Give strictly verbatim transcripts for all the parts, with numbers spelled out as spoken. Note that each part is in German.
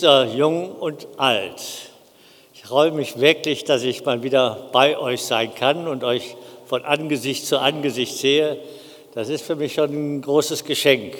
Jung und alt. Ich freue mich wirklich, dass ich mal wieder bei euch sein kann und euch von Angesicht zu Angesicht sehe. Das ist für mich schon ein großes Geschenk.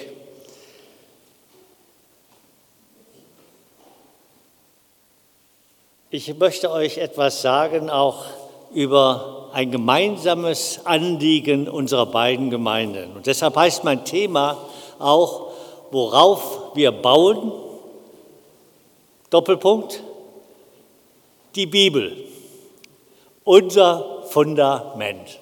Ich möchte euch etwas sagen, auch über ein gemeinsames Anliegen unserer beiden Gemeinden. Und deshalb heißt mein Thema auch, worauf wir bauen, Doppelpunkt, die Bibel, unser Fundament.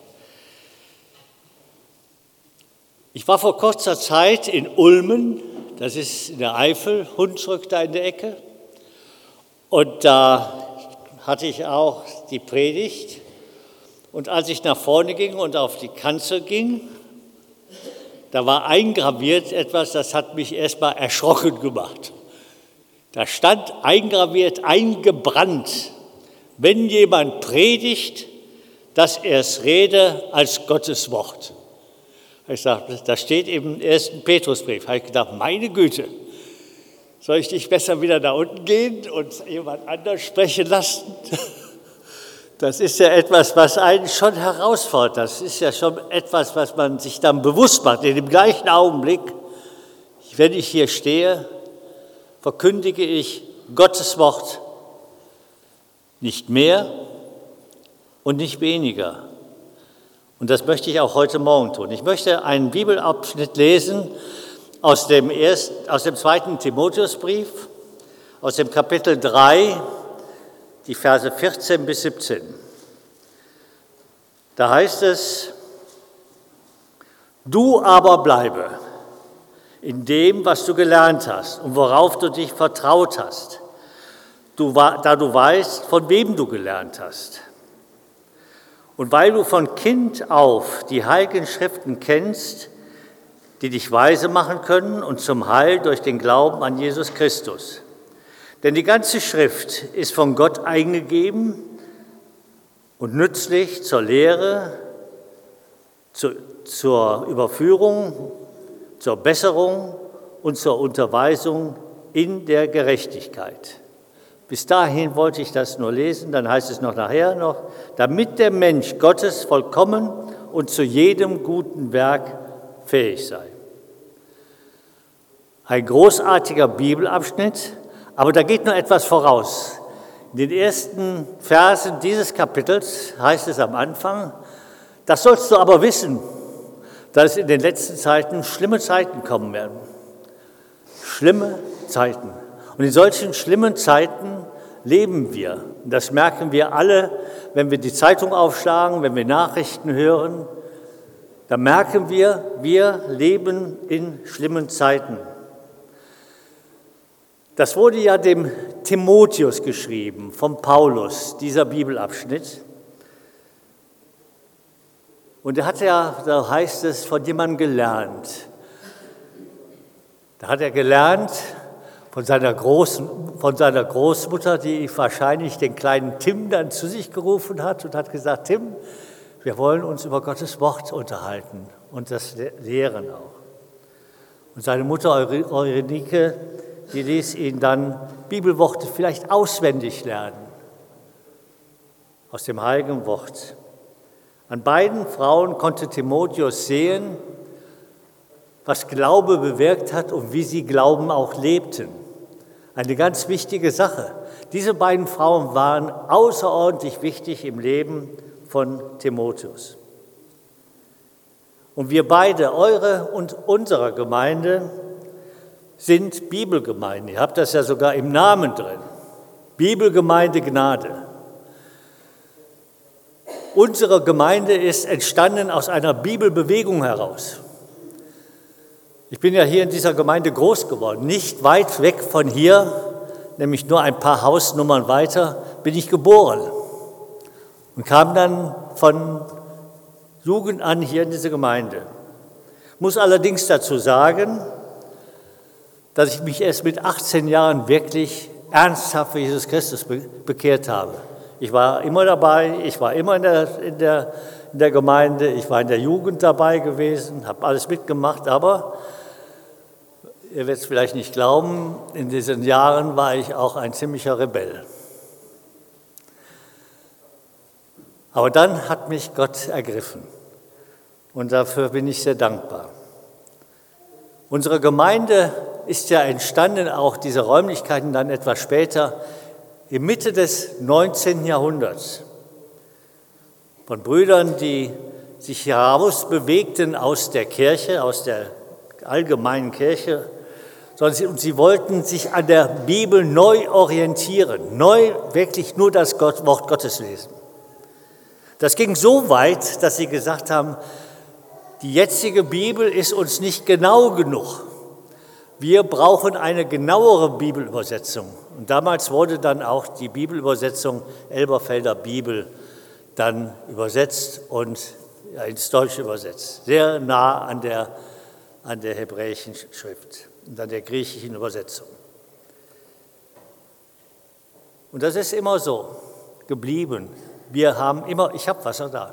Ich war vor kurzer Zeit in Ulmen, das ist in der Eifel, Hunsrück da in der Ecke, und da hatte ich auch die Predigt. Und als ich nach vorne ging und auf die Kanzel ging, da war eingraviert etwas, das hat mich erstmal erschrocken gemacht. Da stand eingraviert, eingebrannt, wenn jemand predigt, dass er es rede als Gottes Wort. Ich sage, das steht im ersten Petrusbrief. Da habe ich gedacht, meine Güte, soll ich dich besser wieder da unten gehen und jemand anders sprechen lassen? Das ist ja etwas, was einen schon herausfordert. Das ist ja schon etwas, was man sich dann bewusst macht. In dem gleichen Augenblick, wenn ich hier stehe, verkündige ich Gottes Wort, nicht mehr und nicht weniger. Und das möchte ich auch heute Morgen tun. Ich möchte einen Bibelabschnitt lesen aus dem, ersten, aus dem zweiten Timotheusbrief, aus dem Kapitel drei, die Verse vierzehn bis siebzehn. Da heißt es, du aber bleibe in dem, was du gelernt hast und worauf du dich vertraut hast, du, da du weißt, von wem du gelernt hast. Und weil du von Kind auf die heiligen Schriften kennst, die dich weise machen können und zum Heil durch den Glauben an Jesus Christus. Denn die ganze Schrift ist von Gott eingegeben und nützlich zur Lehre, zu, zur Überführung, zur Besserung und zur Unterweisung in der Gerechtigkeit. Bis dahin wollte ich das nur lesen, dann heißt es noch nachher noch, damit der Mensch Gottes vollkommen und zu jedem guten Werk fähig sei. Ein großartiger Bibelabschnitt, aber da geht noch etwas voraus. In den ersten Versen dieses Kapitels heißt es am Anfang, das sollst du aber wissen, dass es in den letzten Zeiten schlimme Zeiten kommen werden. Schlimme Zeiten. Und in solchen schlimmen Zeiten leben wir. Und das merken wir alle, wenn wir die Zeitung aufschlagen, wenn wir Nachrichten hören. Da merken wir, wir leben in schlimmen Zeiten. Das wurde ja dem Timotheus geschrieben, von Paulus, dieser Bibelabschnitt. Und er hat ja, da heißt es, von jemandem gelernt. Da hat er gelernt von seiner, Großen, von seiner Großmutter, die wahrscheinlich den kleinen Tim dann zu sich gerufen hat und hat gesagt, Tim, wir wollen uns über Gottes Wort unterhalten und das lehren auch. Und seine Mutter Eurenike, die ließ ihn dann Bibelworte vielleicht auswendig lernen, aus dem heiligen Wort. An beiden Frauen konnte Timotheus sehen, was Glaube bewirkt hat und wie sie Glauben auch lebten. Eine ganz wichtige Sache. Diese beiden Frauen waren außerordentlich wichtig im Leben von Timotheus. Und wir beide, eure und unserer Gemeinde, sind Bibelgemeinden. Ihr habt das ja sogar im Namen drin. Bibelgemeinde Gnade. Unsere Gemeinde ist entstanden aus einer Bibelbewegung heraus. Ich bin ja hier in dieser Gemeinde groß geworden. Nicht weit weg von hier, nämlich nur ein paar Hausnummern weiter, bin ich geboren und kam dann von Jugend an hier in diese Gemeinde. Muss allerdings dazu sagen, dass ich mich erst mit achtzehn Jahren wirklich ernsthaft für Jesus Christus bekehrt habe. Ich war immer dabei, ich war immer in der, in der, in der Gemeinde, ich war in der Jugend dabei gewesen, habe alles mitgemacht, aber Ihr werdet es vielleicht nicht glauben, in diesen Jahren war ich auch ein ziemlicher Rebell. Aber dann hat mich Gott ergriffen und dafür bin ich sehr dankbar. Unsere Gemeinde ist ja entstanden, auch diese Räumlichkeiten dann etwas später, in Mitte des neunzehnten Jahrhunderts. Von Brüdern, die sich heraus bewegten aus der Kirche, aus der allgemeinen Kirche, sondern sie, und sie wollten sich an der Bibel neu orientieren, neu wirklich nur das Gott, Wort Gottes lesen. Das ging so weit, dass sie gesagt haben, die jetzige Bibel ist uns nicht genau genug. Wir brauchen eine genauere Bibelübersetzung. Und damals wurde dann auch die Bibelübersetzung Elberfelder Bibel dann übersetzt und ja, ins Deutsche übersetzt. Sehr nah an der, an der hebräischen Schrift und an der griechischen Übersetzung. Und das ist immer so geblieben. Wir haben immer, ich habe Wasser da.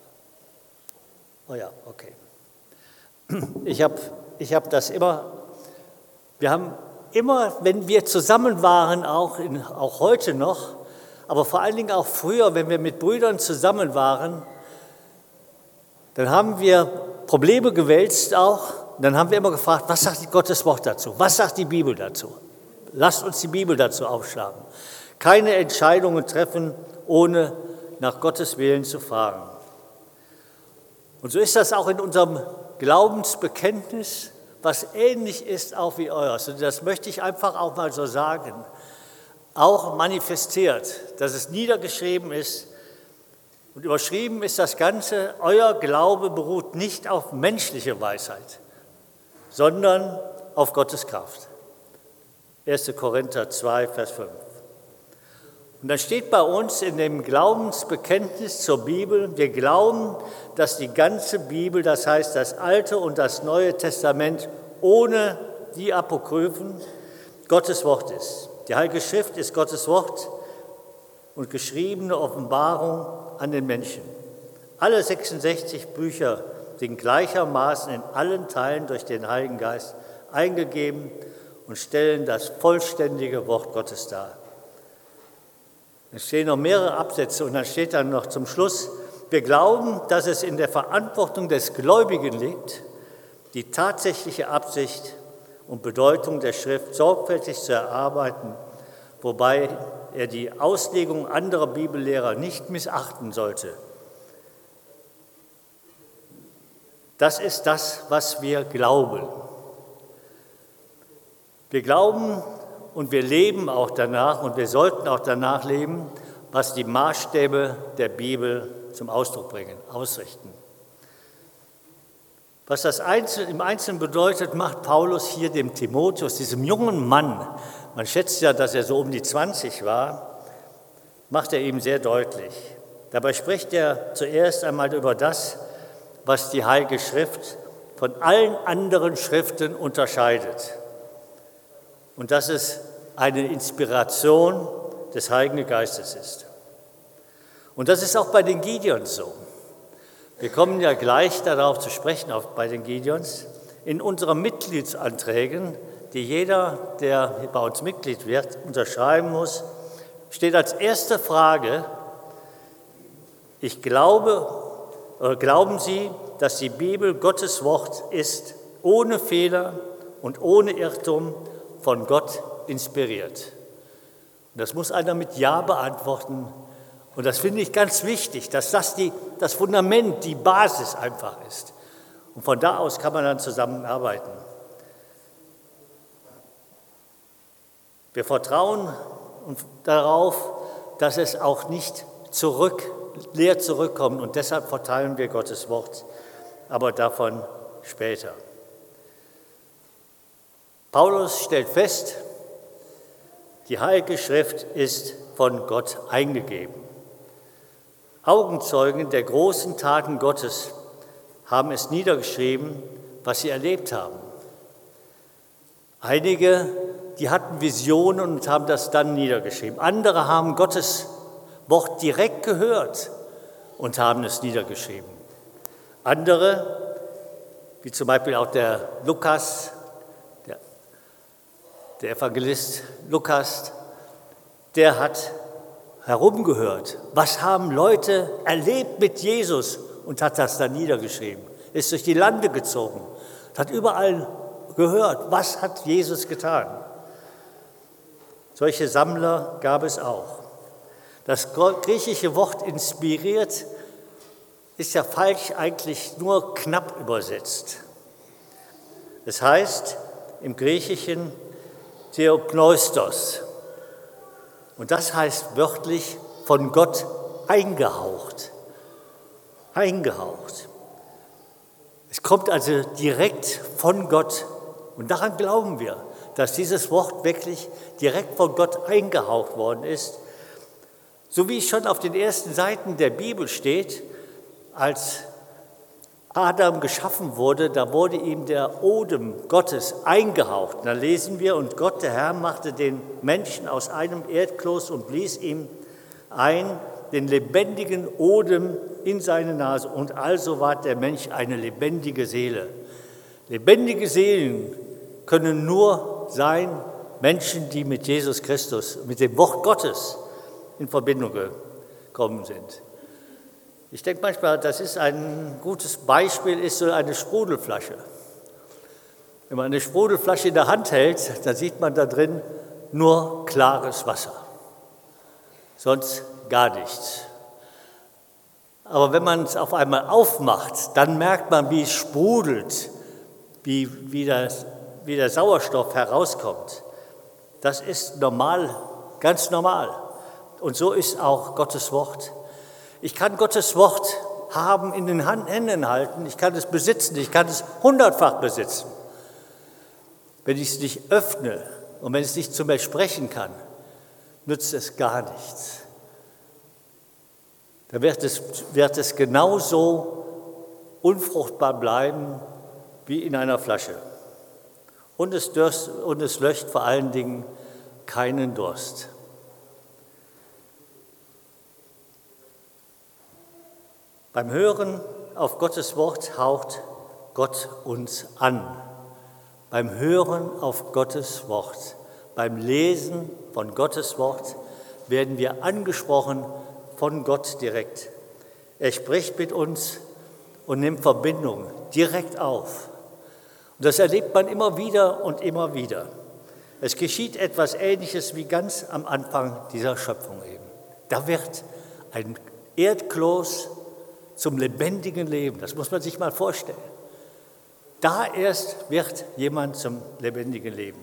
Oh ja, okay. Ich habe ich hab das immer, wir haben immer, wenn wir zusammen waren, auch, in, auch heute noch, aber vor allen Dingen auch früher, wenn wir mit Brüdern zusammen waren, dann haben wir Probleme gewälzt auch. Dann haben wir immer gefragt, was sagt Gottes Wort dazu? Was sagt die Bibel dazu? Lasst uns die Bibel dazu aufschlagen. Keine Entscheidungen treffen, ohne nach Gottes Willen zu fragen. Und so ist das auch in unserem Glaubensbekenntnis, was ähnlich ist auch wie eures. Und das möchte ich einfach auch mal so sagen. Auch manifestiert, dass es niedergeschrieben ist und überschrieben ist das Ganze, euer Glaube beruht nicht auf menschliche Weisheit, sondern auf Gottes Kraft. erster Korinther zwei, Vers fünf. Und dann steht bei uns in dem Glaubensbekenntnis zur Bibel, wir glauben, dass die ganze Bibel, das heißt das Alte und das Neue Testament ohne die Apokryphen, Gottes Wort ist. Die Heilige Schrift ist Gottes Wort und geschriebene Offenbarung an den Menschen. Alle sechsundsechzig Bücher sind gleichermaßen in allen Teilen durch den Heiligen Geist eingegeben und stellen das vollständige Wort Gottes dar. Es stehen noch mehrere Absätze und dann steht dann noch zum Schluss, wir glauben, dass es in der Verantwortung des Gläubigen liegt, die tatsächliche Absicht und Bedeutung der Schrift sorgfältig zu erarbeiten, wobei er die Auslegung anderer Bibellehrer nicht missachten sollte. Das ist das, was wir glauben. Wir glauben und wir leben auch danach und wir sollten auch danach leben, was die Maßstäbe der Bibel zum Ausdruck bringen, ausrichten. Was das im Einzelnen bedeutet, macht Paulus hier dem Timotheus, diesem jungen Mann, man schätzt ja, dass er so um die zwanzig war, macht er ihm sehr deutlich. Dabei spricht er zuerst einmal über das, was die Heilige Schrift von allen anderen Schriften unterscheidet. Und dass es eine Inspiration des Heiligen Geistes ist. Und das ist auch bei den Gideons so. Wir kommen ja gleich darauf zu sprechen, auch bei den Gideons. In unseren Mitgliedsanträgen, die jeder, der bei uns Mitglied wird, unterschreiben muss, steht als erste Frage, ich glaube, oder glauben Sie, dass die Bibel Gottes Wort ist, ohne Fehler und ohne Irrtum von Gott inspiriert? Und das muss einer mit Ja beantworten. Und das finde ich ganz wichtig, dass das die, das Fundament, die Basis einfach ist. Und von da aus kann man dann zusammenarbeiten. Wir vertrauen darauf, dass es auch nicht zurück, leer zurückkommt. Und deshalb verteilen wir Gottes Wort, aber davon später. Paulus stellt fest, die Heilige Schrift ist von Gott eingegeben. Augenzeugen der großen Taten Gottes haben es niedergeschrieben, was sie erlebt haben. Einige, die hatten Visionen und haben das dann niedergeschrieben. Andere haben Gottes Wort direkt gehört und haben es niedergeschrieben. Andere, wie zum Beispiel auch der Lukas, der der Evangelist Lukas, der hat herumgehört, was haben Leute erlebt mit Jesus und hat das dann niedergeschrieben, ist durch die Lande gezogen, hat überall gehört, was hat Jesus getan. Solche Sammler gab es auch. Das griechische Wort inspiriert ist ja falsch eigentlich nur knapp übersetzt. Es heißt im Griechischen Theopneustos. Und das heißt wörtlich von Gott eingehaucht. Eingehaucht. Es kommt also direkt von Gott. Und daran glauben wir, dass dieses Wort wirklich direkt von Gott eingehaucht worden ist. So wie es schon auf den ersten Seiten der Bibel steht, als Adam geschaffen wurde, da wurde ihm der Odem Gottes eingehaucht. Da lesen wir, und Gott, der Herr, machte den Menschen aus einem Erdkloß und blies ihm ein, den lebendigen Odem in seine Nase. Und also ward der Mensch eine lebendige Seele. Lebendige Seelen können nur sein Menschen, die mit Jesus Christus, mit dem Wort Gottes in Verbindung gekommen sind. Ich denke manchmal, das ist ein gutes Beispiel, ist so eine Sprudelflasche. Wenn man eine Sprudelflasche in der Hand hält, dann sieht man da drin nur klares Wasser, sonst gar nichts. Aber wenn man es auf einmal aufmacht, dann merkt man, wie es sprudelt, wie, wie, das, wie der Sauerstoff herauskommt. Das ist normal, ganz normal. Und so ist auch Gottes Wort. Ich kann Gottes Wort haben, in den Händen halten, ich kann es besitzen, ich kann es hundertfach besitzen. Wenn ich es nicht öffne und wenn ich es nicht zu mir sprechen kann, nützt es gar nichts. Dann wird es, wird es genauso unfruchtbar bleiben wie in einer Flasche. Und es, dürst, und es löscht vor allen Dingen keinen Durst. Beim Hören auf Gottes Wort haucht Gott uns an. Beim Hören auf Gottes Wort, beim Lesen von Gottes Wort werden wir angesprochen von Gott direkt. Er spricht mit uns und nimmt Verbindung direkt auf. Und das erlebt man immer wieder und immer wieder. Es geschieht etwas Ähnliches wie ganz am Anfang dieser Schöpfung eben. Da wird ein Erdkloß zum lebendigen Leben. Das muss man sich mal vorstellen. Da erst wird jemand zum lebendigen Leben.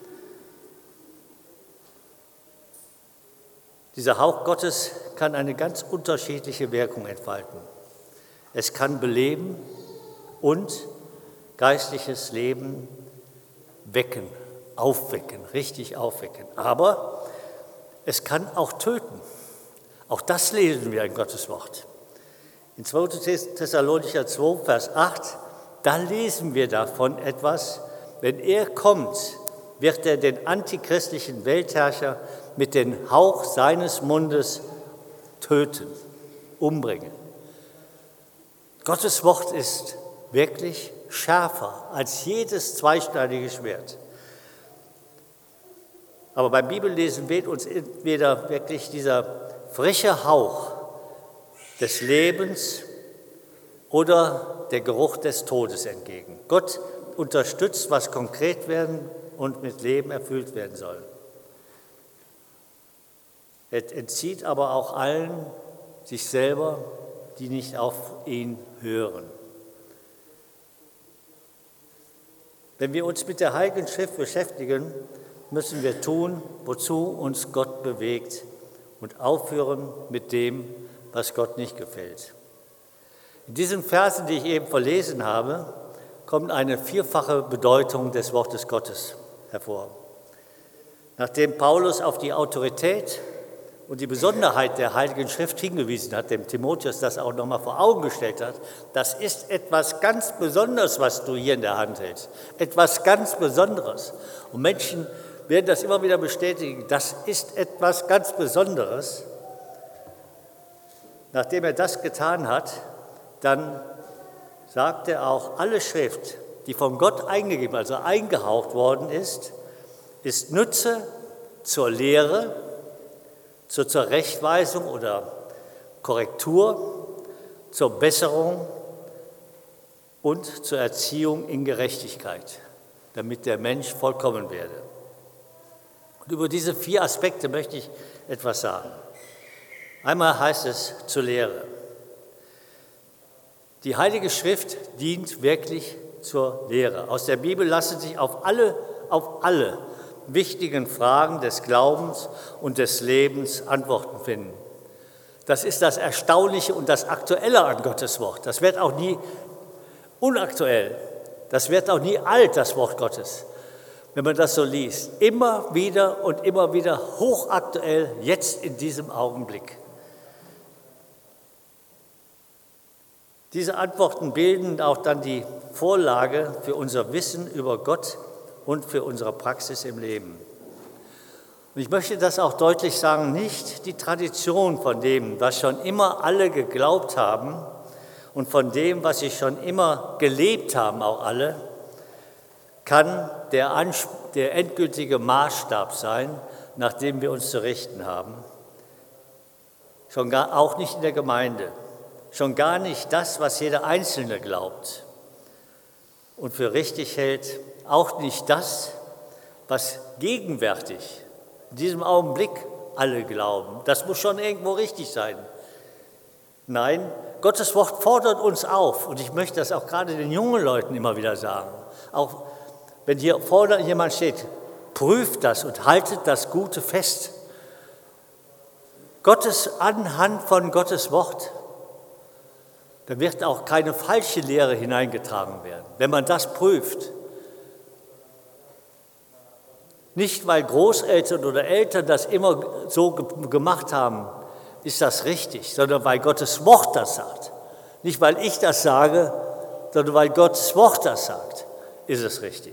Dieser Hauch Gottes kann eine ganz unterschiedliche Wirkung entfalten. Es kann beleben und geistliches Leben wecken, aufwecken, richtig aufwecken. Aber es kann auch töten. Auch das lesen wir in Gottes Wort. In zweiter Thessalonicher zwei, Vers acht, da lesen wir davon etwas, wenn er kommt, wird er den antichristlichen Weltherrscher mit dem Hauch seines Mundes töten, umbringen. Gottes Wort ist wirklich schärfer als jedes zweischneidige Schwert. Aber beim Bibellesen weht uns entweder wirklich dieser frische Hauch des Lebens oder der Geruch des Todes entgegen. Gott unterstützt, was konkret werden und mit Leben erfüllt werden soll. Er entzieht aber auch allen sich selber, die nicht auf ihn hören. Wenn wir uns mit der Heiligen Schrift beschäftigen, müssen wir tun, wozu uns Gott bewegt und aufhören mit dem, was Gott nicht gefällt. In diesen Versen, die ich eben verlesen habe, kommt eine vierfache Bedeutung des Wortes Gottes hervor. Nachdem Paulus auf die Autorität und die Besonderheit der Heiligen Schrift hingewiesen hat, dem Timotheus das auch nochmal vor Augen gestellt hat, das ist etwas ganz Besonderes, was du hier in der Hand hältst. Etwas ganz Besonderes. Und Menschen werden das immer wieder bestätigen, das ist etwas ganz Besonderes. Nachdem er das getan hat, dann sagt er auch, alle Schrift, die von Gott eingegeben, also eingehaucht worden ist, ist Nütze zur Lehre, zur Zurechtweisung oder Korrektur, zur Besserung und zur Erziehung in Gerechtigkeit, damit der Mensch vollkommen werde. Und über diese vier Aspekte möchte ich etwas sagen. Einmal heißt es zur Lehre. Die Heilige Schrift dient wirklich zur Lehre. Aus der Bibel lassen sich auf alle, auf alle wichtigen Fragen des Glaubens und des Lebens Antworten finden. Das ist das Erstaunliche und das Aktuelle an Gottes Wort. Das wird auch nie unaktuell. Das wird auch nie alt, das Wort Gottes, wenn man das so liest. Immer wieder und immer wieder hochaktuell, jetzt in diesem Augenblick. Diese Antworten bilden auch dann die Vorlage für unser Wissen über Gott und für unsere Praxis im Leben. Und ich möchte das auch deutlich sagen, nicht die Tradition von dem, was schon immer alle geglaubt haben und von dem, was sie schon immer gelebt haben, auch alle, kann der, Ansp- der endgültige Maßstab sein, nach dem wir uns zu richten haben. Schon gar auch nicht in der Gemeinde. Schon gar nicht das, was jeder Einzelne glaubt und für richtig hält, auch nicht das, was gegenwärtig in diesem Augenblick alle glauben. Das muss schon irgendwo richtig sein. Nein, Gottes Wort fordert uns auf, und ich möchte das auch gerade den jungen Leuten immer wieder sagen, auch wenn hier vorne jemand steht, prüft das und haltet das Gute fest. Gottes anhand von Gottes Wort, da wird auch keine falsche Lehre hineingetragen werden, wenn man das prüft. Nicht, weil Großeltern oder Eltern das immer so gemacht haben, ist das richtig, sondern weil Gottes Wort das sagt. Nicht, weil ich das sage, sondern weil Gottes Wort das sagt, ist es richtig.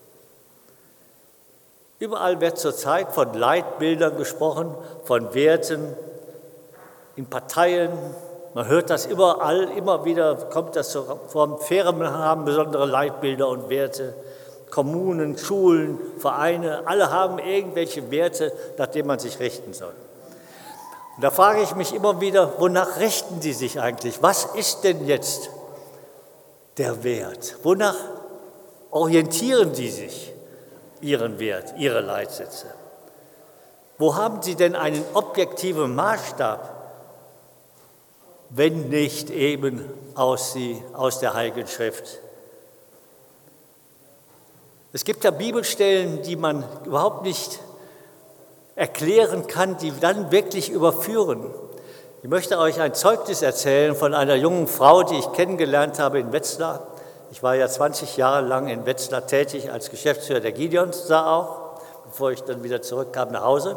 Überall wird zurzeit von Leitbildern gesprochen, von Werten in Parteien. Man hört das überall, immer wieder kommt das vor. Firmen haben besondere Leitbilder und Werte. Kommunen, Schulen, Vereine, alle haben irgendwelche Werte, nach denen man sich richten soll. Und da frage ich mich immer wieder, wonach richten die sich eigentlich? Was ist denn jetzt der Wert? Wonach orientieren die sich, ihren Wert, ihre Leitsätze? Wo haben sie denn einen objektiven Maßstab, wenn nicht eben aus, die, aus der Heiligen Schrift? Es gibt ja Bibelstellen, die man überhaupt nicht erklären kann, die dann wirklich überführen. Ich möchte euch ein Zeugnis erzählen von einer jungen Frau, die ich kennengelernt habe in Wetzlar. Ich war ja zwanzig Jahre lang in Wetzlar tätig als Geschäftsführer der Gideons, da auch, bevor ich dann wieder zurückkam nach Hause.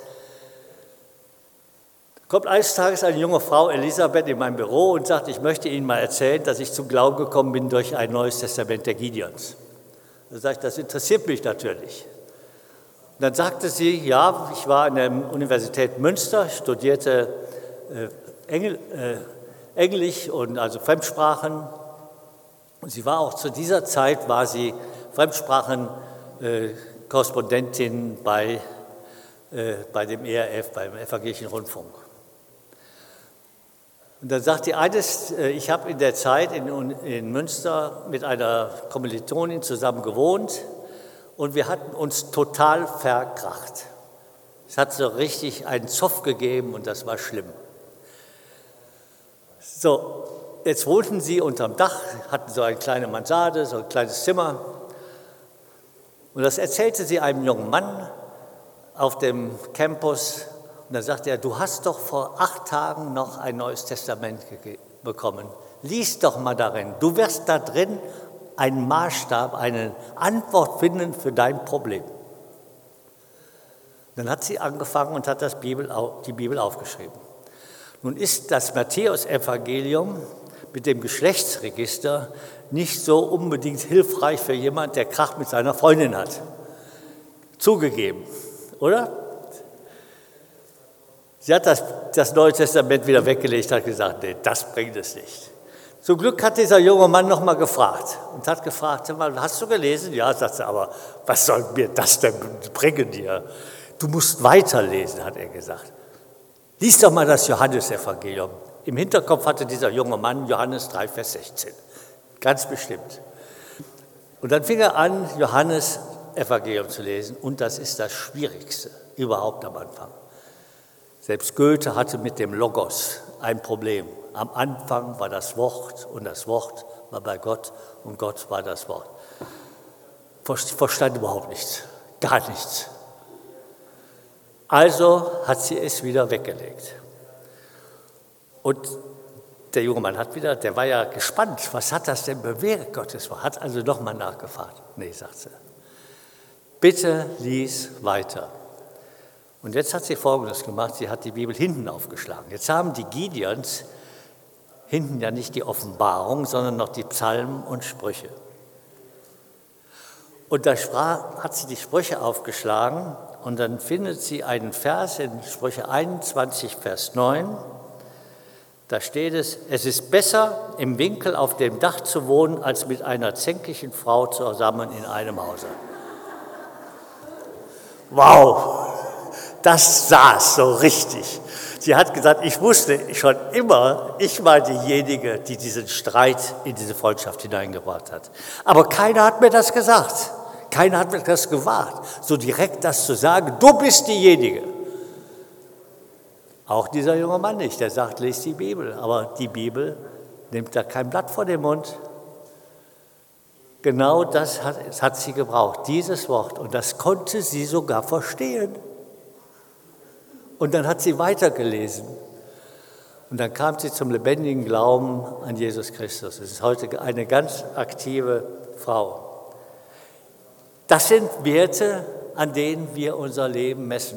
Da kommt eines Tages eine junge Frau, Elisabeth, in mein Büro und sagt, ich möchte Ihnen mal erzählen, dass ich zum Glauben gekommen bin durch ein neues Testament der Gideons. Da sage ich, das interessiert mich natürlich. Und dann sagte sie, ja, ich war an der Universität Münster, studierte äh, Engl, äh, Englisch und also Fremdsprachen. Und sie war auch zu dieser Zeit, war sie Fremdsprachenkorrespondentin äh, bei, äh, bei dem E R F, beim Evangelischen Rundfunk. Und dann sagt sie eines, ich habe in der Zeit in, in Münster mit einer Kommilitonin zusammen gewohnt und wir hatten uns total verkracht. Es hat so richtig einen Zoff gegeben und das war schlimm. So, jetzt wohnten sie unterm Dach, hatten so eine kleine Mansarde, so ein kleines Zimmer. Und das erzählte sie einem jungen Mann auf dem Campus. Und dann sagte er, du hast doch vor acht Tagen noch ein neues Testament bekommen. Lies doch mal darin. Du wirst da drin einen Maßstab, eine Antwort finden für dein Problem. Dann hat sie angefangen und hat das Bibel, die Bibel aufgeschrieben. Nun ist das Matthäus-Evangelium mit dem Geschlechtsregister nicht so unbedingt hilfreich für jemanden, der Krach mit seiner Freundin hat. Zugegeben, oder? Sie hat das, das Neue Testament wieder weggelegt, hat gesagt, nee, das bringt es nicht. Zum Glück hat dieser junge Mann noch mal gefragt und hat gefragt, hast du gelesen? Ja, sagt er, aber was soll mir das denn bringen dir? Du musst weiterlesen, hat er gesagt. Lies doch mal das Johannesevangelium. Im Hinterkopf hatte dieser junge Mann Johannes drei, Vers sechzehn. Ganz bestimmt. Und dann fing er an, Johannes Evangelium zu lesen. Und das ist das Schwierigste überhaupt am Anfang. Selbst Goethe hatte mit dem Logos ein Problem. Am Anfang war das Wort und das Wort war bei Gott und Gott war das Wort. Verstand überhaupt nichts, gar nichts. Also hat sie es wieder weggelegt. Und der junge Mann hat wieder, der war ja gespannt, was hat das denn bewirkt, Gottes Wort? Hat also nochmal nachgefragt. Nee, sagt sie. Bitte lies weiter. Und jetzt hat sie Folgendes gemacht, sie hat die Bibel hinten aufgeschlagen. Jetzt haben die Gideons hinten ja nicht die Offenbarung, sondern noch die Psalmen und Sprüche. Und da sprach, hat sie die Sprüche aufgeschlagen und dann findet sie einen Vers in Sprüche einundzwanzig, Vers neun. Da steht es, es ist besser, im Winkel auf dem Dach zu wohnen, als mit einer zänkigen Frau zusammen in einem Hause. Wow, das saß so richtig. Sie hat gesagt, ich wusste schon immer, ich war diejenige, die diesen Streit in diese Freundschaft hineingebracht hat. Aber keiner hat mir das gesagt. Keiner hat mir das gewagt, so direkt das zu sagen, du bist diejenige. Auch dieser junge Mann nicht, der sagt, lest die Bibel. Aber die Bibel nimmt da kein Blatt vor den Mund. Genau das hat, das hat sie gebraucht, dieses Wort. Und das konnte sie sogar verstehen. Und dann hat sie weitergelesen. Und dann kam sie zum lebendigen Glauben an Jesus Christus. Es ist heute eine ganz aktive Frau. Das sind Werte, an denen wir unser Leben messen.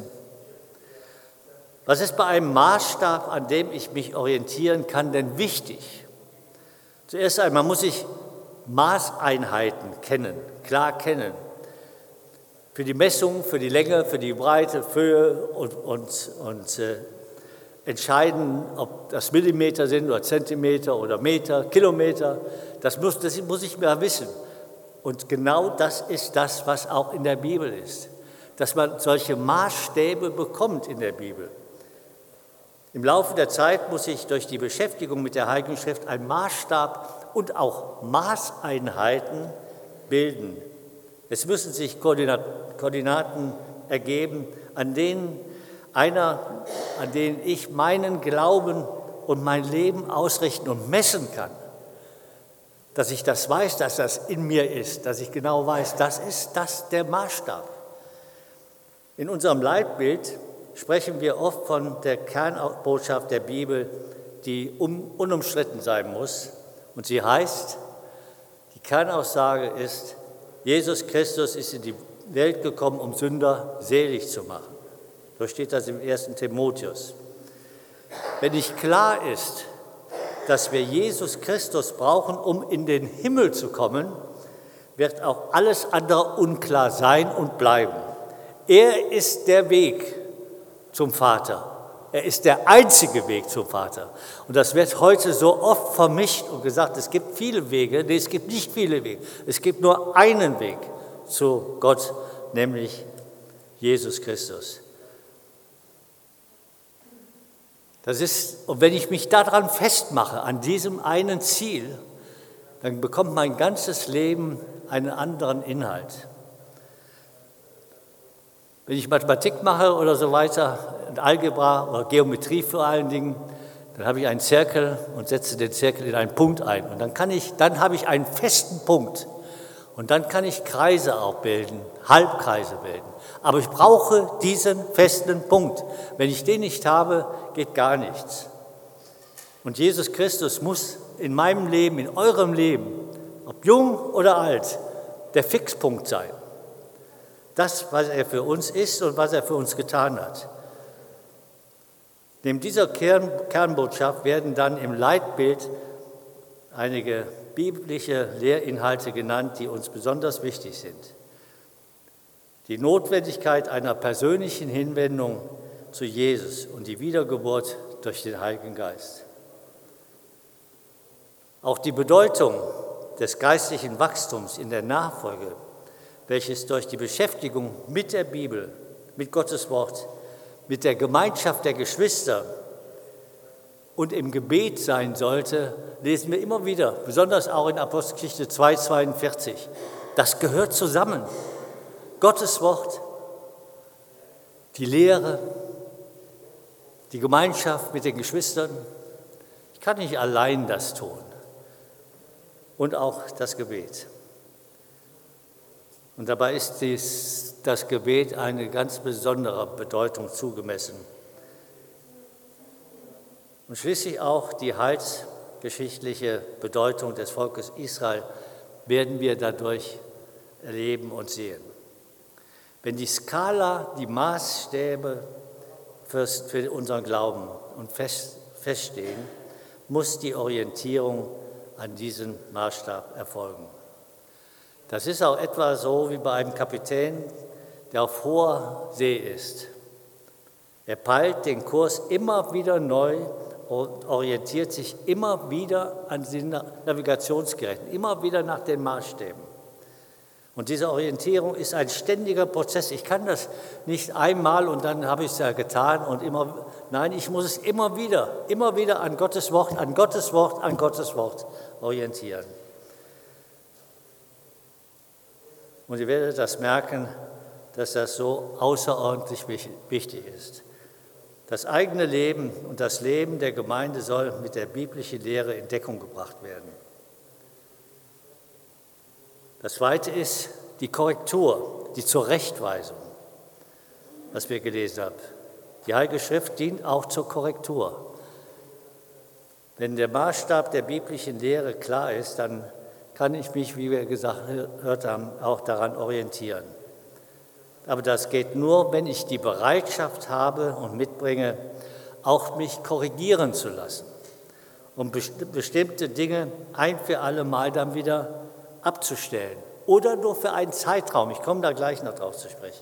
Was ist bei einem Maßstab, an dem ich mich orientieren kann, denn wichtig? Zuerst einmal muss ich Maßeinheiten kennen, klar kennen. Für die Messung, für die Länge, für die Breite, Höhe und, und, und äh, entscheiden, ob das Millimeter sind oder Zentimeter oder Meter, Kilometer. Das muss, das muss ich mir wissen. Und genau das ist das, was auch in der Bibel ist. Dass man solche Maßstäbe bekommt in der Bibel. Im Laufe der Zeit muss ich durch die Beschäftigung mit der Heiligen Schrift einen Maßstab und auch Maßeinheiten bilden. Es müssen sich Koordinaten ergeben, an denen einer, an denen ich meinen Glauben und mein Leben ausrichten und messen kann. Dass ich das weiß, dass das in mir ist, dass ich genau weiß, das ist das der Maßstab. In unserem Leitbild sprechen wir oft von der Kernbotschaft der Bibel, die unumstritten sein muss. Und sie heißt, die Kernaussage ist, Jesus Christus ist in die Welt gekommen, um Sünder selig zu machen. So steht das im ersten Timotheus. Wenn nicht klar ist, dass wir Jesus Christus brauchen, um in den Himmel zu kommen, wird auch alles andere unklar sein und bleiben. Er ist der Weg zum Vater. Er ist der einzige Weg zum Vater. Und das wird heute so oft vermischt und gesagt, es gibt viele Wege. Nee, es gibt nicht viele Wege. Es gibt nur einen Weg zu Gott, nämlich Jesus Christus. Das ist, und wenn ich mich daran festmache, an diesem einen Ziel, dann bekommt mein ganzes Leben einen anderen Inhalt. Wenn ich Mathematik mache oder so weiter, Algebra oder Geometrie vor allen Dingen, dann habe ich einen Zirkel und setze den Zirkel in einen Punkt ein. Und dann kann ich, dann habe ich einen festen Punkt. Und dann kann ich Kreise auch bilden, Halbkreise bilden. Aber ich brauche diesen festen Punkt. Wenn ich den nicht habe, geht gar nichts. Und Jesus Christus muss in meinem Leben, in eurem Leben, ob jung oder alt, der Fixpunkt sein. Das, was er für uns ist und was er für uns getan hat. Neben dieser Kern, Kernbotschaft werden dann im Leitbild einige biblische Lehrinhalte genannt, die uns besonders wichtig sind. Die Notwendigkeit einer persönlichen Hinwendung zu Jesus und die Wiedergeburt durch den Heiligen Geist. Auch die Bedeutung des geistlichen Wachstums in der Nachfolge, welches durch die Beschäftigung mit der Bibel, mit Gottes Wort, mit der Gemeinschaft der Geschwister und im Gebet sein sollte, lesen wir immer wieder, besonders auch in Apostelgeschichte zwei, zweiundvierzig. Das gehört zusammen. Gottes Wort, die Lehre, die Gemeinschaft mit den Geschwistern. Ich kann nicht allein das tun. Und auch das Gebet. Und dabei ist dies, das Gebet eine ganz besondere Bedeutung zugemessen. Und schließlich auch die heilsgeschichtliche Bedeutung des Volkes Israel werden wir dadurch erleben und sehen. Wenn die Skala, die Maßstäbe für, für unseren Glauben und fest, feststehen, muss die Orientierung an diesen Maßstab erfolgen. Das ist auch etwa so wie bei einem Kapitän, der auf hoher See ist. Er peilt den Kurs immer wieder neu und orientiert sich immer wieder an den Navigationsgeräten, immer wieder nach den Maßstäben. Und diese Orientierung ist ein ständiger Prozess. Ich kann das nicht einmal und dann habe ich es ja getan und immer, nein, ich muss es immer wieder, immer wieder an Gottes Wort, an Gottes Wort, an Gottes Wort orientieren. Und ihr werdet das merken, dass das so außerordentlich wichtig ist. Das eigene Leben und das Leben der Gemeinde soll mit der biblischen Lehre in Deckung gebracht werden. Das Zweite ist die Korrektur, die Zurechtweisung, was wir gelesen haben. Die Heilige Schrift dient auch zur Korrektur. Wenn der Maßstab der biblischen Lehre klar ist, dann kann ich mich, wie wir gesagt, gehört haben, auch daran orientieren. Aber das geht nur, wenn ich die Bereitschaft habe und mitbringe, auch mich korrigieren zu lassen, um bestimmte Dinge ein für alle Mal dann wieder abzustellen oder nur für einen Zeitraum. Ich komme da gleich noch drauf zu sprechen.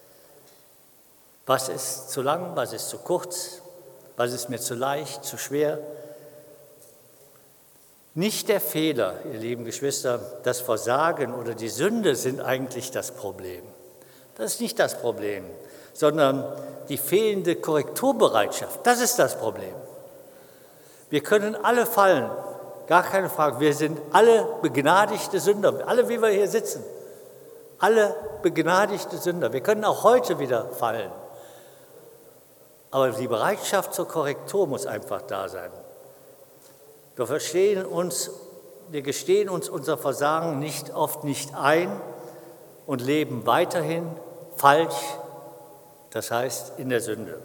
Was ist zu lang, was ist zu kurz, was ist mir zu leicht, zu schwer? Nicht der Fehler, ihr lieben Geschwister, das Versagen oder die Sünde sind eigentlich das Problem. Das ist nicht das Problem, sondern die fehlende Korrekturbereitschaft. Das ist das Problem. Wir können alle fallen, gar keine Frage. Wir sind alle begnadigte Sünder, alle wie wir hier sitzen. Alle begnadigte Sünder. Wir können auch heute wieder fallen. Aber die Bereitschaft zur Korrektur muss einfach da sein. Wir verstehen uns, wir gestehen uns unser Versagen nicht oft nicht ein und leben weiterhin falsch, das heißt in der Sünde.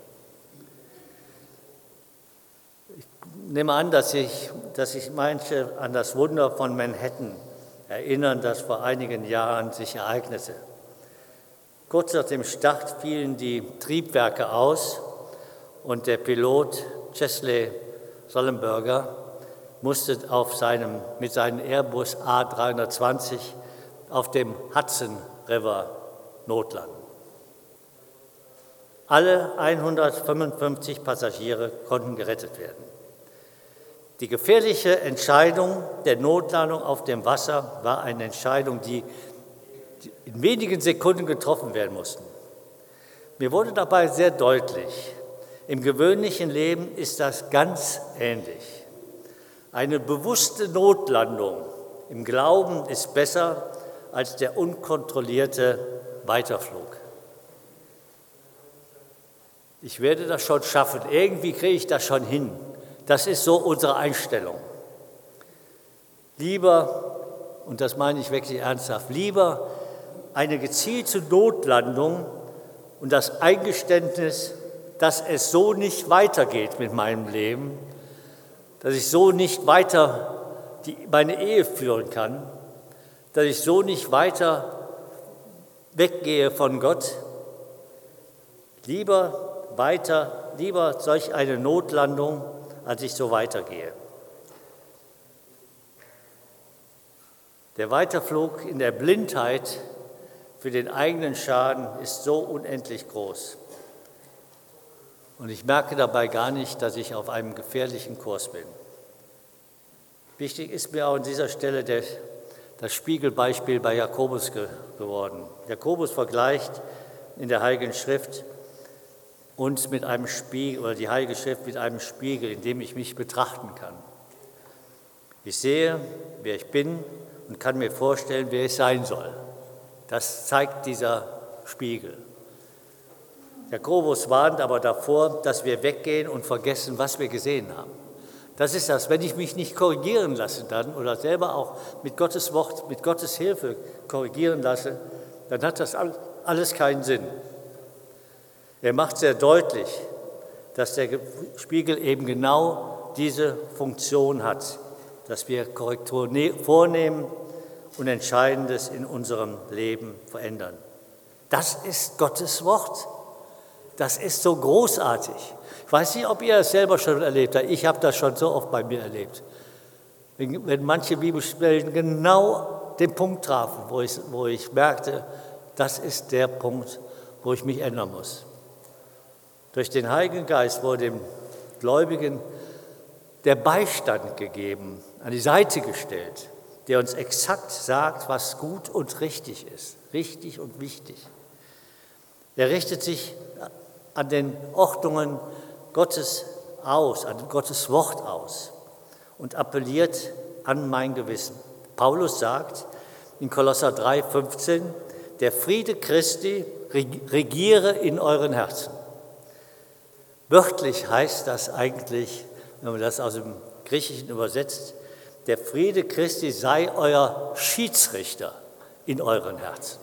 Ich nehme an, dass sich dass sich manche an das Wunder von Manhattan erinnern, das vor einigen Jahren sich ereignete. Kurz nach dem Start fielen die Triebwerke aus und der Pilot Chesley Sullenberger musste auf seinem, mit seinem Airbus A dreihundertzwanzig auf dem Hudson River notlanden. Alle hundertfünfundfünfzig Passagiere konnten gerettet werden. Die gefährliche Entscheidung der Notlandung auf dem Wasser war eine Entscheidung, die in wenigen Sekunden getroffen werden musste. Mir wurde dabei sehr deutlich, im gewöhnlichen Leben ist das ganz ähnlich. Eine bewusste Notlandung im Glauben ist besser als der unkontrollierte Weiterflug. Ich werde das schon schaffen, irgendwie kriege ich das schon hin. Das ist so unsere Einstellung. Lieber, und das meine ich wirklich ernsthaft, lieber eine gezielte Notlandung und das Eingeständnis, dass es so nicht weitergeht mit meinem Leben, dass ich so nicht weiter die, meine Ehe führen kann, dass ich so nicht weiter weggehe von Gott. Lieber weiter, lieber solch eine Notlandung, als ich so weitergehe. Der Weiterflug in der Blindheit für den eigenen Schaden ist so unendlich groß. Und ich merke dabei gar nicht, dass ich auf einem gefährlichen Kurs bin. Wichtig ist mir auch an dieser Stelle der, das Spiegelbeispiel bei Jakobus ge, geworden. Jakobus vergleicht in der Heiligen Schrift uns mit einem Spiegel, oder die Heilige Schrift mit einem Spiegel, in dem ich mich betrachten kann. Ich sehe, wer ich bin und kann mir vorstellen, wer ich sein soll. Das zeigt dieser Spiegel. Jakobus warnt aber davor, dass wir weggehen und vergessen, was wir gesehen haben. Das ist das, wenn ich mich nicht korrigieren lasse dann oder selber auch mit Gottes Wort, mit Gottes Hilfe korrigieren lasse, dann hat das alles keinen Sinn. Er macht sehr deutlich, dass der Spiegel eben genau diese Funktion hat, dass wir Korrektur vornehmen und Entscheidendes in unserem Leben verändern. Das ist Gottes Wort. Das ist so großartig. Ich weiß nicht, ob ihr es selber schon erlebt habt. Ich habe das schon so oft bei mir erlebt. Wenn, wenn manche Bibelstellen genau den Punkt trafen, wo ich, wo ich merkte, das ist der Punkt, wo ich mich ändern muss. Durch den Heiligen Geist wurde dem Gläubigen der Beistand gegeben, an die Seite gestellt, der uns exakt sagt, was gut und richtig ist, richtig und wichtig. Er richtet sich an den Ordnungen Gottes aus, an Gottes Wort aus und appelliert an mein Gewissen. Paulus sagt in Kolosser drei, fünfzehn, der Friede Christi regiere in euren Herzen. Wörtlich heißt das eigentlich, wenn man das aus dem Griechischen übersetzt, der Friede Christi sei euer Schiedsrichter in euren Herzen,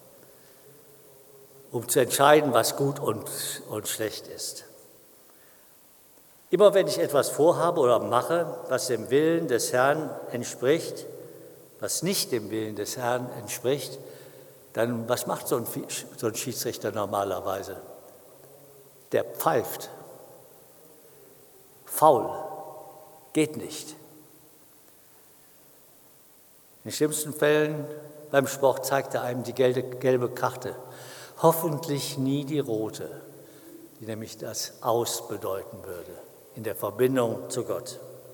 um zu entscheiden, was gut und, und schlecht ist. Immer wenn ich etwas vorhabe oder mache, was dem Willen des Herrn entspricht, was nicht dem Willen des Herrn entspricht, dann was macht so ein, so ein Schiedsrichter normalerweise? Der pfeift. Faul. Geht nicht. In den schlimmsten Fällen beim Sport zeigt er einem die gelbe, gelbe Karte. Hoffentlich nie die rote, die nämlich das Aus bedeuten würde, in der Verbindung zu Gott.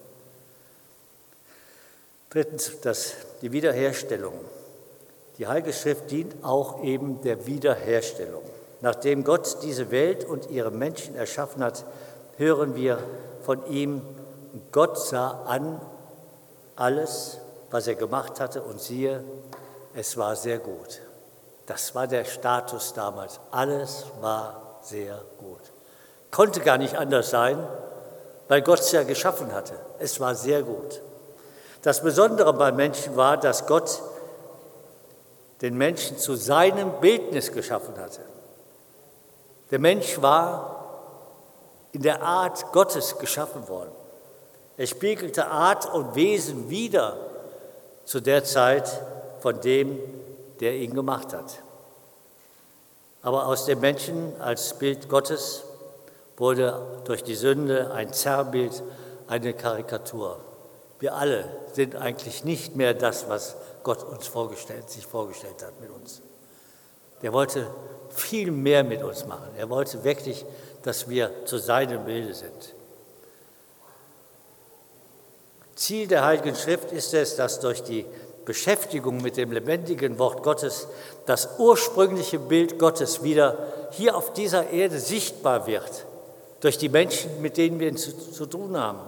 Drittens, das, die Wiederherstellung. Die Heilige Schrift dient auch eben der Wiederherstellung. Nachdem Gott diese Welt und ihre Menschen erschaffen hat, hören wir von ihm, Gott sah an alles, was er gemacht hatte, und siehe, es war sehr gut. Das war der Status damals. Alles war sehr gut. Konnte gar nicht anders sein, weil Gott es ja geschaffen hatte. Es war sehr gut. Das Besondere beim Menschen war, dass Gott den Menschen zu seinem Bildnis geschaffen hatte. Der Mensch war in der Art Gottes geschaffen worden. Er spiegelte Art und Wesen wider zu der Zeit von dem, der ihn gemacht hat. Aber aus dem Menschen als Bild Gottes wurde durch die Sünde ein Zerrbild, eine Karikatur. Wir alle sind eigentlich nicht mehr das, was Gott uns vorgestellt, sich vorgestellt hat mit uns. Der wollte viel mehr mit uns machen. Er wollte wirklich, dass wir zu seinem Bilde sind. Ziel der Heiligen Schrift ist es, dass durch die Beschäftigung mit dem lebendigen Wort Gottes das ursprüngliche Bild Gottes wieder hier auf dieser Erde sichtbar wird, durch die Menschen, mit denen wir zu, zu tun haben.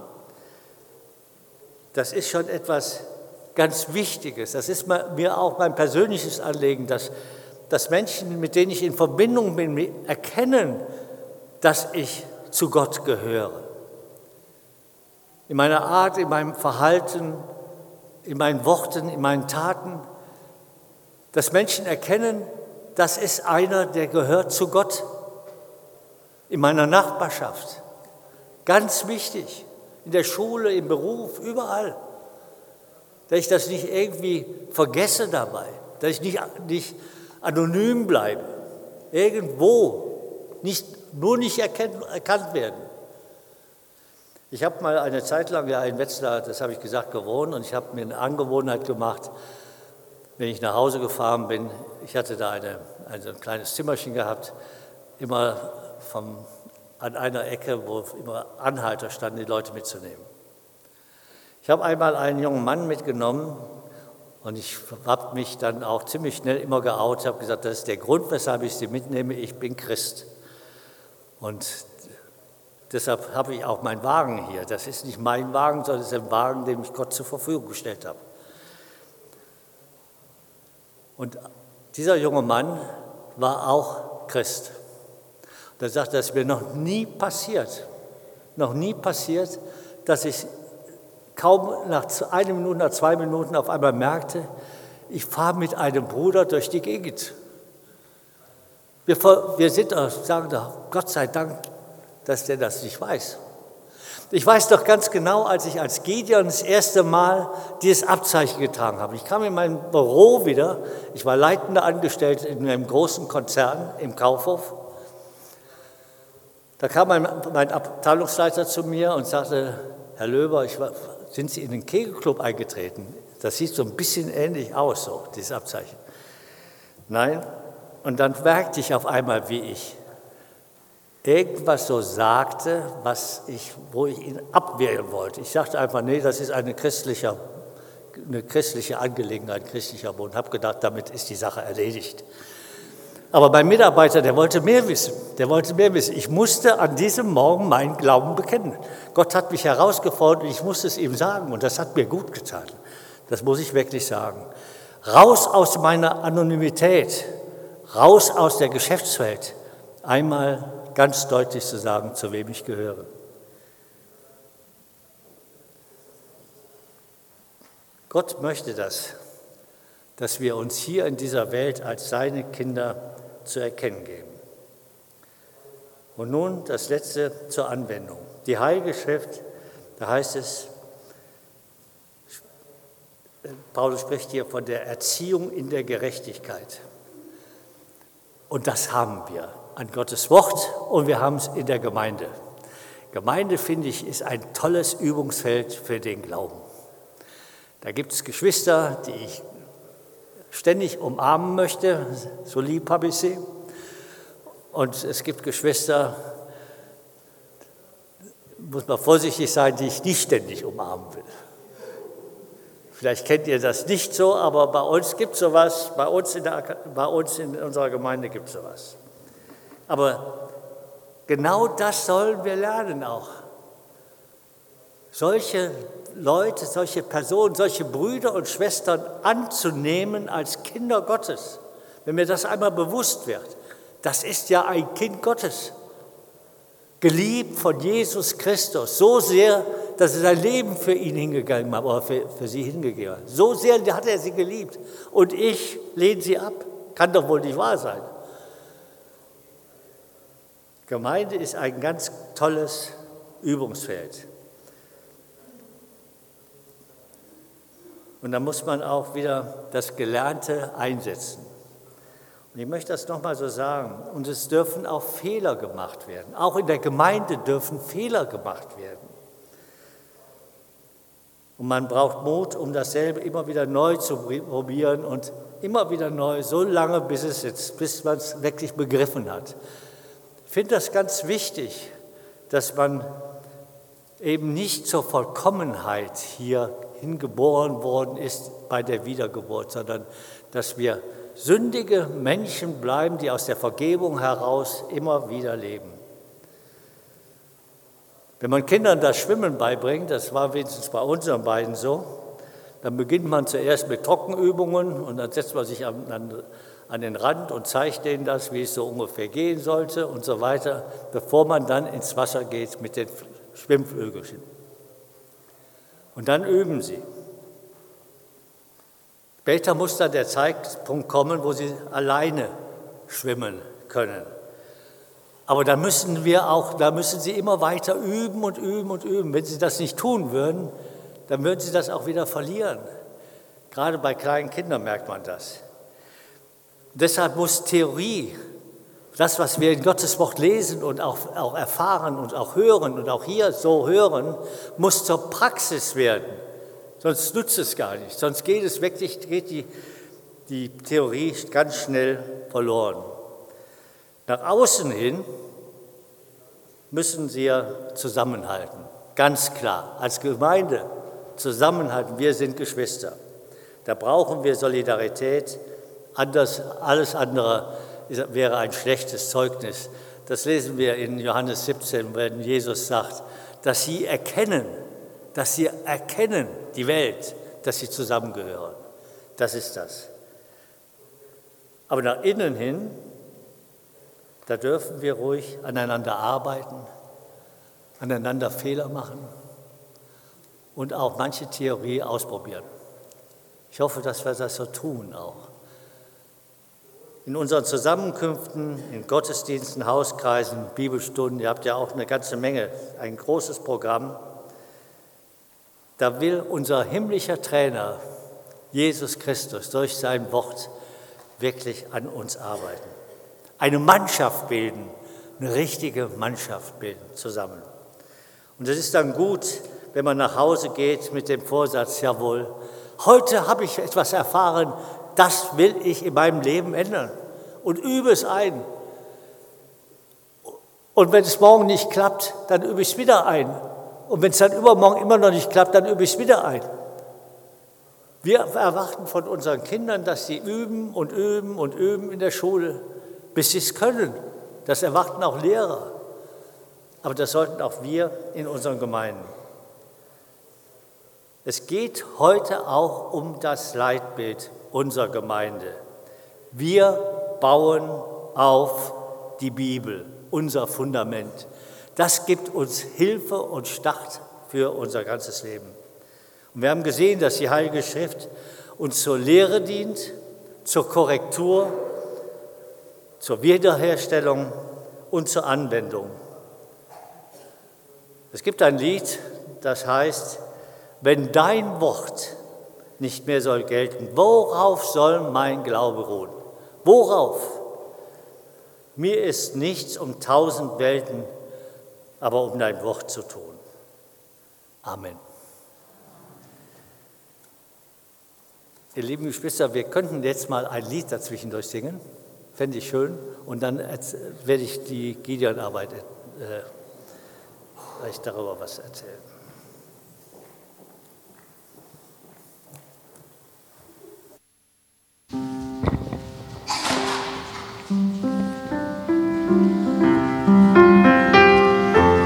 Das ist schon etwas ganz Wichtiges. Das ist mir auch mein persönliches Anliegen, dass, dass Menschen, mit denen ich in Verbindung bin, erkennen, dass ich zu Gott gehöre. In meiner Art, in meinem Verhalten, in meinen Worten, in meinen Taten, dass Menschen erkennen, das ist einer, der gehört zu Gott. In meiner Nachbarschaft, ganz wichtig, in der Schule, im Beruf, überall. Dass ich das nicht irgendwie vergesse dabei, dass ich nicht, nicht anonym bleibe, irgendwo nicht, nur nicht erkennt, erkannt werden. Ich habe mal eine Zeit lang ja in Wetzlar, das habe ich gesagt, gewohnt, und ich habe mir eine Angewohnheit gemacht, wenn ich nach Hause gefahren bin, ich hatte da eine, also ein kleines Zimmerchen gehabt, immer vom, an einer Ecke, wo immer Anhalter standen, die Leute mitzunehmen. Ich Ich habe einmal einen jungen Mann mitgenommen und ich habe mich dann auch ziemlich schnell immer geoutet, habe gesagt, das ist der Grund, weshalb ich Sie mitnehme, ich bin Christ. Und deshalb habe ich auch meinen Wagen hier. Das ist nicht mein Wagen, sondern es ist ein Wagen, den ich Gott zur Verfügung gestellt habe. Und dieser junge Mann war auch Christ. Und er sagt, das ist mir noch nie passiert, noch nie passiert, dass ich kaum nach einer Minute, nach zwei Minuten auf einmal merkte, ich fahre mit einem Bruder durch die Gegend. Wir, wir sind da, sagen da, Gott sei Dank, dass der das nicht weiß. Ich weiß doch ganz genau, als ich als Gideon das erste Mal dieses Abzeichen getragen habe. Ich kam in mein Büro wieder, ich war leitender Angestellter in einem großen Konzern im Kaufhof. Da kam mein, mein Abteilungsleiter zu mir und sagte, Herr Löber, ich war, sind Sie in den Kegelclub eingetreten? Das sieht so ein bisschen ähnlich aus, so, dieses Abzeichen. Nein, und dann merkte ich auf einmal, wie ich irgendwas so sagte, was ich, wo ich ihn abwehren wollte. Ich sagte einfach, nee, das ist eine christliche, eine christliche Angelegenheit, ein christlicher Bund. Ich habe gedacht, damit ist die Sache erledigt. Aber mein Mitarbeiter, der wollte mehr wissen. Der wollte mehr wissen. Ich musste an diesem Morgen meinen Glauben bekennen. Gott hat mich herausgefordert und ich musste es ihm sagen. Und das hat mir gut getan. Das muss ich wirklich sagen. Raus aus meiner Anonymität, raus aus der Geschäftswelt. Einmal ganz deutlich zu sagen, zu wem ich gehöre. Gott möchte das, dass wir uns hier in dieser Welt als seine Kinder zu erkennen geben. Und nun das Letzte zur Anwendung. Die Heilige Schrift, da heißt es, Paulus spricht hier von der Erziehung in der Gerechtigkeit. Und das haben wir an Gottes Wort und wir haben es in der Gemeinde. Gemeinde, finde ich, ist ein tolles Übungsfeld für den Glauben. Da gibt es Geschwister, die ich ständig umarmen möchte, so lieb habe ich sie. Und es gibt Geschwister, muss man vorsichtig sein, die ich nicht ständig umarmen will. Vielleicht kennt ihr das nicht so, aber bei uns gibt es sowas, bei uns in, der, bei uns in unserer Gemeinde gibt es sowas. Aber genau das sollen wir lernen auch. Solche Leute, solche Personen, solche Brüder und Schwestern anzunehmen als Kinder Gottes. Wenn mir das einmal bewusst wird, das ist ja ein Kind Gottes. Geliebt von Jesus Christus, so sehr, dass er sein Leben für ihn hingegangen hat, oder für, für sie hingegeben hat. So sehr hat er sie geliebt. Und ich lehne sie ab. Kann doch wohl nicht wahr sein. Gemeinde ist ein ganz tolles Übungsfeld. Und da muss man auch wieder das Gelernte einsetzen. Und ich möchte das nochmal so sagen. Und es dürfen auch Fehler gemacht werden. Auch in der Gemeinde dürfen Fehler gemacht werden. Und man braucht Mut, um dasselbe immer wieder neu zu probieren und immer wieder neu, so lange, bis es jetzt, bis man es wirklich begriffen hat. Ich finde das ganz wichtig, dass man eben nicht zur Vollkommenheit hier hingeboren worden ist bei der Wiedergeburt, sondern dass wir sündige Menschen bleiben, die aus der Vergebung heraus immer wieder leben. Wenn man Kindern das Schwimmen beibringt, das war wenigstens bei unseren beiden so, dann beginnt man zuerst mit Trockenübungen und dann setzt man sich an, an, an den Rand und zeigt denen das, wie es so ungefähr gehen sollte und so weiter, bevor man dann ins Wasser geht mit den Schwimmflügelchen. Und dann üben sie. Später muss dann der Zeitpunkt kommen, wo sie alleine schwimmen können. Aber da müssen wir auch, da müssen sie immer weiter üben und üben und üben. Wenn sie das nicht tun würden, dann würden sie das auch wieder verlieren. Gerade bei kleinen Kindern merkt man das. Deshalb muss Theorie, das, was wir in Gottes Wort lesen und auch, auch erfahren und auch hören und auch hier so hören, muss zur Praxis werden. Sonst nutzt es gar nicht. Sonst geht es wirklich, geht die, die Theorie ganz schnell verloren. Nach außen hin müssen wir zusammenhalten, ganz klar. Als Gemeinde Zusammenhalt. Wir sind Geschwister. Da brauchen wir Solidarität. Anders, alles andere wäre ein schlechtes Zeugnis. Das lesen wir in Johannes siebzehn, wenn Jesus sagt, dass sie erkennen, dass sie erkennen, die Welt, dass sie zusammengehören. Das ist das. Aber nach innen hin, da dürfen wir ruhig aneinander arbeiten, aneinander Fehler machen und auch manche Theorie ausprobieren. Ich hoffe, dass wir das so tun auch. In unseren Zusammenkünften, in Gottesdiensten, Hauskreisen, Bibelstunden, ihr habt ja auch eine ganze Menge, ein großes Programm, da will unser himmlischer Trainer, Jesus Christus, durch sein Wort wirklich an uns arbeiten. Eine Mannschaft bilden, eine richtige Mannschaft bilden zusammen. Und es ist dann gut, wenn man nach Hause geht mit dem Vorsatz, jawohl, heute habe ich etwas erfahren, das will ich in meinem Leben ändern und übe es ein. Und wenn es morgen nicht klappt, dann übe ich es wieder ein. Und wenn es dann übermorgen immer noch nicht klappt, dann übe ich es wieder ein. Wir erwarten von unseren Kindern, dass sie üben und üben und üben in der Schule, bis sie es können. Das erwarten auch Lehrer. Aber das sollten auch wir in unseren Gemeinden. Es geht heute auch um das Leitbild unserer Gemeinde. Wir bauen auf die Bibel, unser Fundament. Das gibt uns Hilfe und Start für unser ganzes Leben. Und wir haben gesehen, dass die Heilige Schrift uns zur Lehre dient, zur Korrektur, zur Wiederherstellung und zur Anwendung. Es gibt ein Lied, das heißt, wenn dein Wort nicht mehr soll gelten, worauf soll mein Glaube ruhen? Worauf? Mir ist nichts um tausend Welten, aber um dein Wort zu tun. Amen. Ihr lieben Geschwister, wir könnten jetzt mal ein Lied dazwischendurch singen, fände ich schön, und dann werde ich die Gideon-Arbeit äh, vielleicht darüber was erzählen.